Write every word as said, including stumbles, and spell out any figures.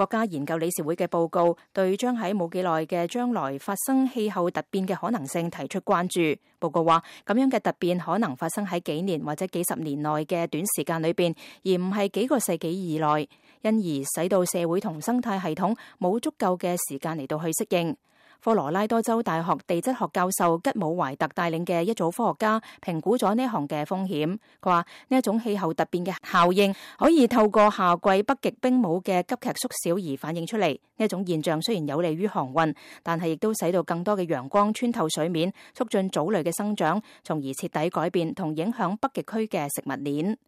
國家研究理事會嘅報告對將喺冇幾耐嘅將來發生氣候突變嘅可能性提出關注。報告話，咁樣嘅突變可能發生喺幾年或者幾十年內嘅短時間裏邊，而唔係幾個世紀以內，因而使到社會同生態系統冇足夠嘅時間嚟到去適應。科羅拉多州大學地質學教授吉姆懷特帶領嘅一組科學家評估咗呢一項嘅風險。佢話呢一種氣候突變嘅效應可以透過夏季北極冰帽嘅急劇縮小而反映出嚟。呢一種現象雖然有利於航運，但係亦都使到更多嘅陽光穿透水面，促進藻類嘅生長，從而徹底改變同影響北極區嘅食物鏈。